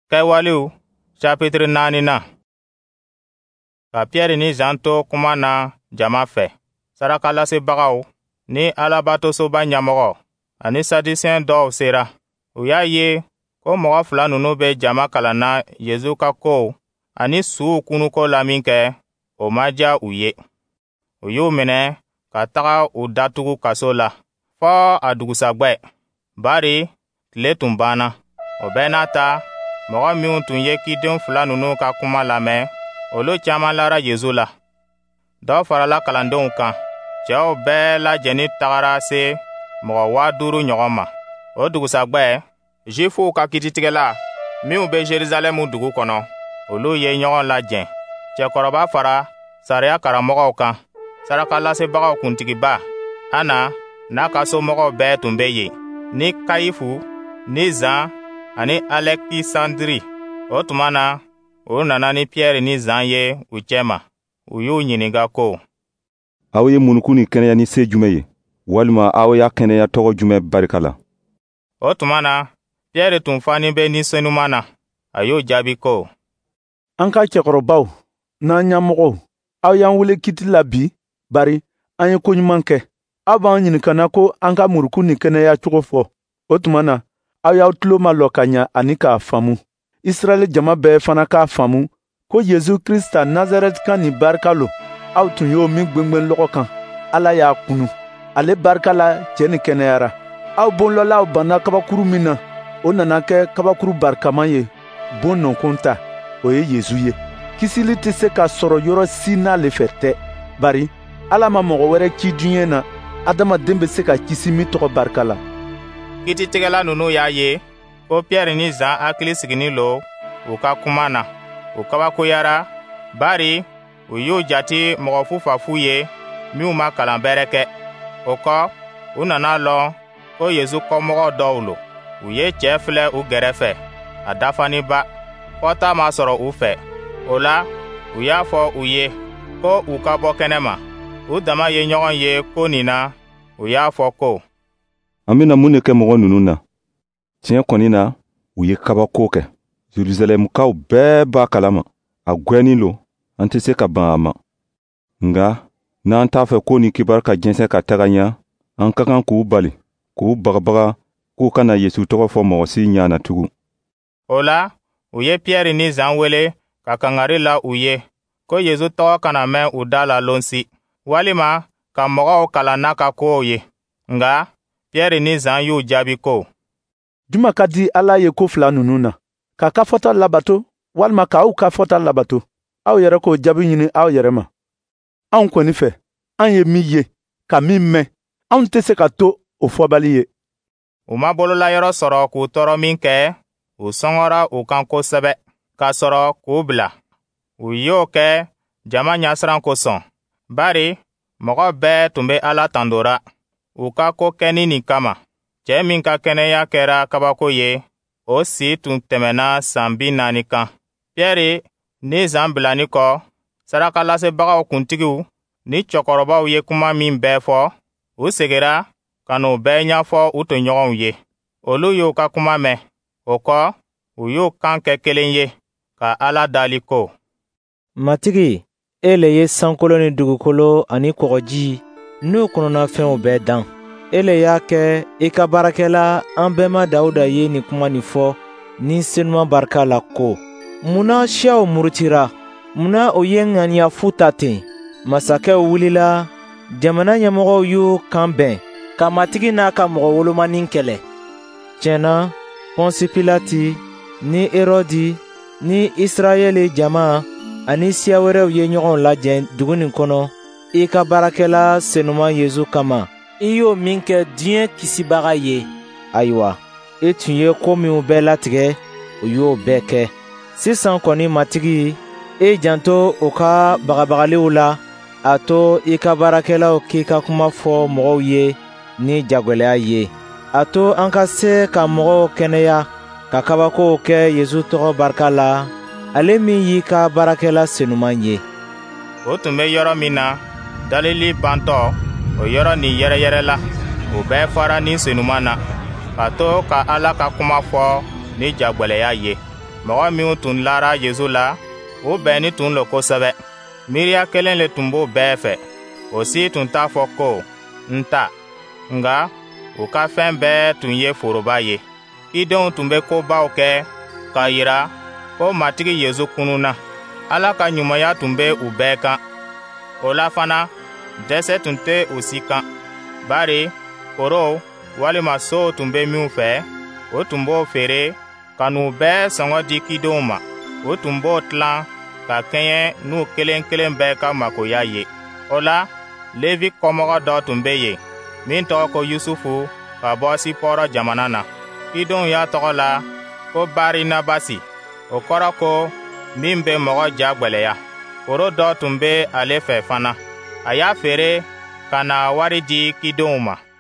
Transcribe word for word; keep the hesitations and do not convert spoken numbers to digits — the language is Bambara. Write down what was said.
Kɛwalew chapitre naani na. Ka Pierre ni Jean to kuma na jama fɛ. Saraka lasebagaw ni alabatosoba ɲamɔgɔ ani sadisɛn dɔw sera. U y'a ye ko mɔgɔ fila ninnu bɛ jama kalanna Yesu ka kow ani suw kunuko la min kɛ, o ma diya u ye. U y'u minɛ ka taga u datugu kaso la fɔ a dugusagwɛ. Bari tile tun banna. O bɛɛ n'a ta, mɔgɔ minnu tun ye kiden fila ninnu ka kuma lamɛn, olu caman lara Yesu la. Dɔ farala kalandenw kan. Cɛw bɛɛ lajɛlen tagara se mɔgɔ waa duuru ɲɔgɔn ma. O dugusagwɛ, Juifuw ka kititigɛla minnu bɛ Jerusalɛmu dugu kɔnɔ, olu ye ɲɔgɔn lajɛn. Cɛkɔrɔba fara sariya karamɔgɔw kan. Saraka lasebagaw kuntigiba Ana n'a ka somɔgɔw bɛɛ tun bɛ yen, ni Kayifu, ni Zan ani Alɛkisandiri. O tuma na, o nana ni Pierre ni Zan ye u cɛma. U y'u ɲininka ko, aw ye munuku ni kɛnɛya ni se jumɛn ye, walima aw y'a kɛnɛya tɔgɔ jumɛn barika la? O tuma na, Pierre tun fanin bɛ ni senuman na. A y'o jaabi ko, an ka cɛkɔrɔbaw n'an ɲɛmɔgɔw, aw y'an wele kiti la bi, bari an ye koɲuman kɛ. Aw b'an ɲinikana ko an ka muruku ni kɛnɛya cogo fɔ. O tuma na, aw y'aw tulo malɔ ka ɲa ani k'a faamu. Israɛl jama bɛɛ fana k'a faamu ko Yesu Krista Nazarɛtika nin barika lo. Aw tun y'o min gwengwen lɔgɔ kan, Ala y'a kunu. Ale barika la cɛ nin kɛnɛyara. Aw bonlɔlaw banna kabakuru min na, o nana kɛ kabakuru barikaman ye, bon nɔnkun ta, o ye Yesu ye. Kisili tɛ se ka sɔrɔ yɔrɔ si n'ale fɛ tɛ. Bari Ala ma mɔgɔ wɛrɛ ci diɲɛ na, adamaden bɛ se ka kisi min tɔgɔ barika la. Kititigɛla ninnu y'a ye ko Pierre ni Zan hakili siginin lo u ka kuma na. U kabakoyara, bari u y'u jati mɔgɔ fufafu ye minnu ma kalan bɛrɛ kɛ. O kɔ, u nana lɔn ko Yesu kɔmɔgɔ dɔw lo. U ye cɛ filɛ u gɛrɛfɛ, a dafaniba, fɔta ma sɔrɔ u fɛ. O la, u y'a fɔ u ye ko u ka bɔ kɛnɛma. U dama ye ɲɔgɔn ye ko nin na, u y'a fɔ ko, an bɛna mun de kɛ mɔgɔ ninnu na? Tiɲɛ kɔni na, u ye kabako kɛ. Jerusalɛmukaw bɛɛ b'a kalama. A gwɛnnin lo, an tɛ se ka ban a ma. Nga n'an t'a fɛ ko ni kibaru ka jɛnsɛn ka taga ɲa, an ka kan k'u bali, k'u bagabaga k'u kana Yesu tɔgɔ fɔ mɔgɔ si ɲa na tugun. O la, u ye Pierre ni Zan wele ka kangari la u ye ko Yesu tɔgɔ kana mɛn u da la lonsi, walima ka mɔgɔw kalan n'a ka kow ye. Nga Pierre ni Zan y'u jaabi ko, juma ka di Ala ye ko fila ninnu na, k'a ka fɔta labato walima k'aw ka fɔta labato? Aw yɛrɛ k'o jaabi ɲini aw yɛrɛ ma. Anw kɔni fɛ, an ye min ye, ka min mɛn, anw tɛ se ka to o fɔbali ye. U ma bololayɔrɔ sɔrɔ k'u tɔɔrɔ min kɛ, u sɔngɔra u kan kosɛbɛ, k'a sɔrɔ k'u bila. U y'o kɛ jama ɲasiran kosɔn. Bari mɔgɔ bɛɛ tun bɛ Ala tandora u ka ko kɛni nin kama. Cɛ min ka kɛnɛya kɛra kabako ye, o si tun tɛmɛna san bi naani kan. Pierre ni Zan bilani kɔ, saraka lasebagaw kuntigiw ni cɛkɔrɔbaw ye kuma min bɛɛ fɔ, u segira ka n'o bɛɛ ɲɛfɔ u toɲɔgɔnw ye. Olu y'u ka kuma mɛn. O kɔ, u y'u kan kɛ kelen ye, ka Ala dali ko, Matigi, e le ye sankolo ni dugukolo ani kɔgɔji n'o kɔnɔnafɛnw bɛɛ dan. E le y'a kɛ i ka baarakɛla an bɛnba Dawuda ye nin kuma nin fɔ ni senuman barika la ko, munna siyaw murutira? Munna o ye ŋaniya fu ta ten? Masakɛw wulila, jamana ɲɛmɔgɔw y'u kan bɛn ka matigi n'a ka mɔgɔ wolomanin kɛlɛ. Tiɲɛna, Pɔnsi Pilati ni Erɔdi ni Israyɛli jama ani siya wɛrɛw ye ɲɔgɔn lajɛn dugu nin kɔnɔ i ka baarakɛla senuman Yesu kama. I y'o min kɛ diɲɛ kisibaga ye. Ayiwa, e tun ye ko minw bɛɛ latigɛ, o y'o bɛɛ kɛ. Sisan kɔni matigi, e janto o ka bagabagaliw la, a to i ka baarakɛlaw k'i ka kuma fɔ mɔgɔw ye ni jagwɛlɛya ye. A to an ka se ka mɔgɔw kɛnɛya ka kabakow kɛ Yesu tɔgɔ barika la, ale min y'i ka baarakɛla senuman ye. O tun bɛ yɔrɔ min na, dalili bantɔ, o yɔrɔ nin yɛrɛyɛrɛla. U bɛɛ fara ni senuman na, ka to ka Ala ka kuma fɔ ni jagwɛlɛya ye. mɔgɔ minw tun lara Yesu la, u bɛnni tun lo kosɛbɛ. Miiriya kelen le tun b'o bɛɛ fɛ. O si tun t'a fɔ ko n ta, nga u ka fɛn bɛɛ tun ye foroba ye. Idenw tun bɛ kobaw kɛ k'a yira ko Matigi Yesu kununa. Ala ka ɲumanya tun bɛ u bɛɛ kan. O la fana, dɛsɛ tun tɛ u si kan. Bari forow walima sow tun bɛ minw fɛ, o tun b'o feere ka n'u bɛɛ sɔngɔ di kidenw ma. O tun b'o tilan ka kɛɲɛ n'u kelen kelen bɛɛ ka makoya ye. O la, Levi kɔmɔgɔ dɔ tun bɛ yen, min tɔgɔ ko Yusufu ka bɔ Sipɔrɔ jamana na. Kidenw y'a tɔgɔ la ko Barinabasi. O kɔrɔ ko min bɛ mɔgɔ ja gwɛlɛya. Foro dɔ tun bɛ ale fɛ fana. A y'a feere ka na wari di kidenw ma.